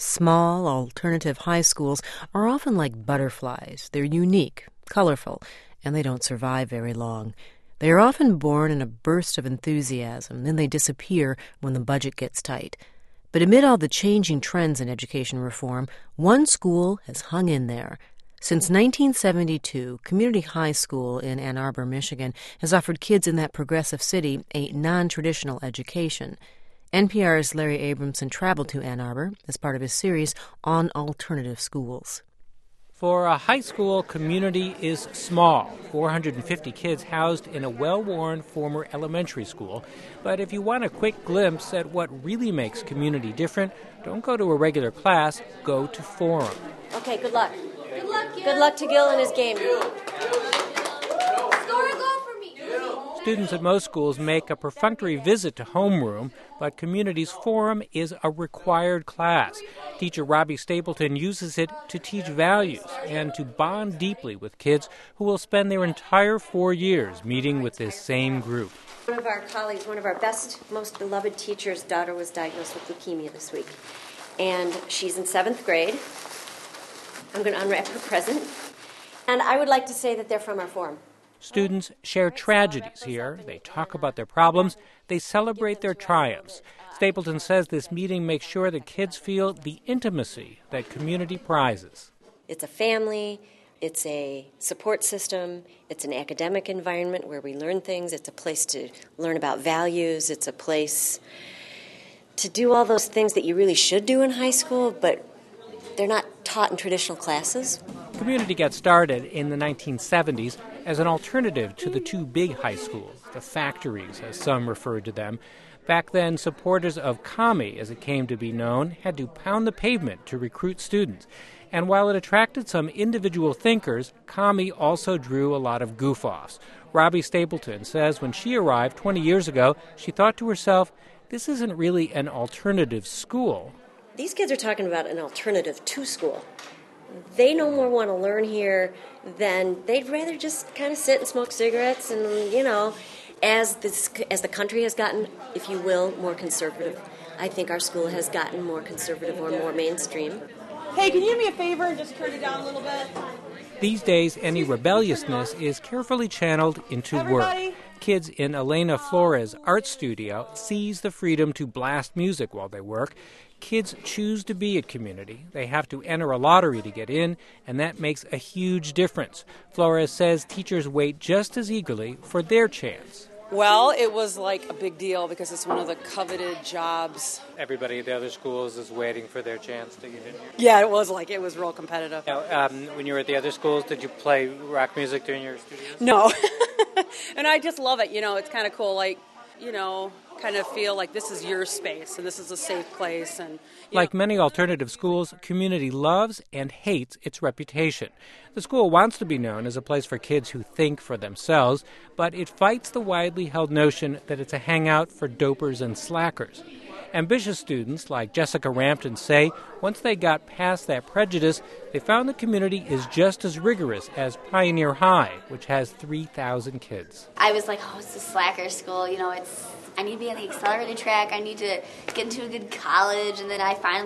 Small, alternative high schools are often like butterflies. They're unique, colorful, and they don't survive very long. They are often born in a burst of enthusiasm, then they disappear when the budget gets tight. But amid all the changing trends in education reform, one school has hung in there. Since 1972, Community High School in Ann Arbor, Michigan, has offered kids in that progressive city a non-traditional education. NPR's Larry Abramson traveled to Ann Arbor as part of his series on alternative schools. For a high school, Community is small, 450 kids housed in a well-worn former elementary school. But if you want a quick glimpse at what really makes Community different, don't go to a regular class, go to Forum. Okay, good luck. Good luck, Gil. Good luck to Gil in his game. Students at most schools make a perfunctory visit to homeroom, but Community's Forum is a required class. Teacher Robbie Stapleton uses it to teach values and to bond deeply with kids who will spend their entire 4 years meeting with this same group. One of our colleagues, one of our best, most beloved teachers' daughter was diagnosed with leukemia this week. And she's in 7th grade. I'm going to unwrap her present. And I would like to say that they're from our Forum. Students share tragedies here. They talk about their problems. They celebrate their triumphs. Stapleton says this meeting makes sure that kids feel the intimacy that Community prizes. It's a family. It's a support system. It's an academic environment where we learn things. It's a place to learn about values. It's a place to do all those things that you really should do in high school, but they're not taught in traditional classes. Community got started in the 1970s as an alternative to the two big high schools, the factories, as some referred to them. Back then, supporters of Commie, as it came to be known, had to pound the pavement to recruit students. And while it attracted some individual thinkers, Commie also drew a lot of goof-offs. Robbie Stapleton says when she arrived 20 years ago, she thought to herself, this isn't really an alternative school. These kids are talking about an alternative to school. They no more want to learn here than they'd rather just kind of sit and smoke cigarettes. And, you know, as the country has gotten, if you will, more conservative, I think our school has gotten more conservative or more mainstream. Hey, can you do me a favor and just turn it down a little bit? These days, any rebelliousness is carefully channeled into work. Kids in Elena Flores' art studio seize the freedom to blast music while they work. Kids choose to be at Community. They have to enter a lottery to get in, and that makes a huge difference. Flores says teachers wait just as eagerly for their chance. Well, it was like a big deal because it's one of the coveted jobs. Everybody at the other schools is waiting for their chance to get in here. Yeah, it was real competitive. Now, when you were at the other schools, did you play rock music during your studios? No. And I just love it. You know, it's kind of cool, like, you know, kind of feel like this is your space and this is a safe place. And like many alternative schools, Community loves and hates its reputation. The school wants to be known as a place for kids who think for themselves, but it fights the widely held notion that it's a hangout for dopers and slackers. Ambitious students like Jessica Rampton say once they got past that prejudice, they found the Community is just as rigorous as Pioneer High, which has 3,000 kids. I was like, oh, it's a slacker school. You know, I need to be on the accelerated track. I need to get into a good college. And then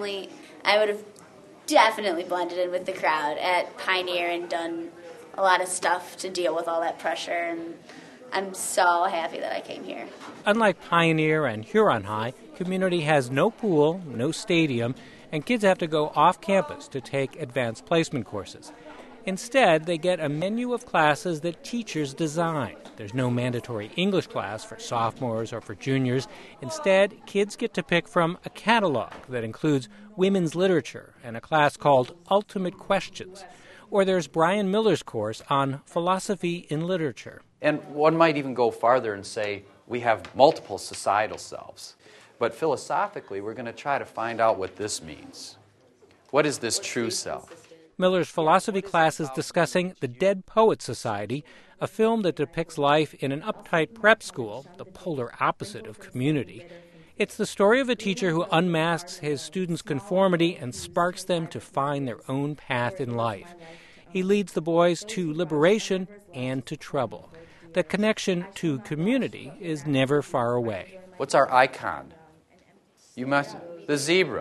I would have definitely blended in with the crowd at Pioneer and done a lot of stuff to deal with all that pressure. And I'm so happy that I came here. Unlike Pioneer and Huron High, Community has no pool, no stadium, and kids have to go off campus to take advanced placement courses. Instead, they get a menu of classes that teachers design. There's no mandatory English class for sophomores or for juniors. Instead, kids get to pick from a catalog that includes women's literature and a class called Ultimate Questions. Or there's Brian Miller's course on philosophy in literature. And one might even go farther and say we have multiple societal selves. But philosophically, we're going to try to find out what this means. What is this true self? Miller's philosophy class is discussing The Dead Poets Society, a film that depicts life in an uptight prep school, the polar opposite of Community. It's the story of a teacher who unmasks his students' conformity and sparks them to find their own path in life. He leads the boys to liberation and to trouble. The connection to Community is never far away. What's our icon? The zebra.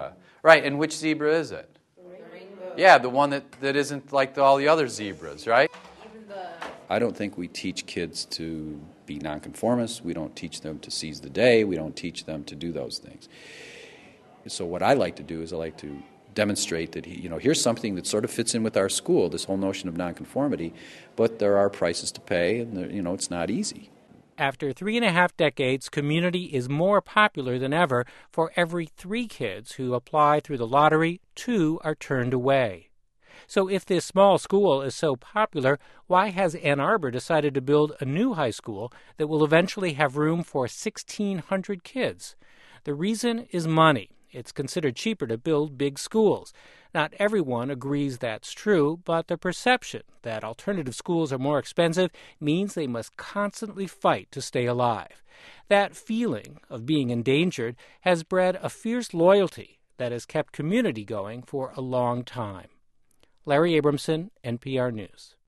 Right, and which zebra is it? Yeah, the one that isn't like all the other zebras, right? I don't think we teach kids to be nonconformists. We don't teach them to seize the day. We don't teach them to do those things. So what I like to do is I like to demonstrate that, here's something that sort of fits in with our school, this whole notion of nonconformity, but there are prices to pay, and, it's not easy. After 3.5 decades, community is more popular than ever. For every 3 kids who apply through the lottery, 2 are turned away. So if this small school is so popular, why has Ann Arbor decided to build a new high school that will eventually have room for 1,600 kids? The reason is money. It's considered cheaper to build big schools. Not everyone agrees that's true, but the perception that alternative schools are more expensive means they must constantly fight to stay alive. That feeling of being endangered has bred a fierce loyalty that has kept community going for a long time. Larry Abramson, NPR News.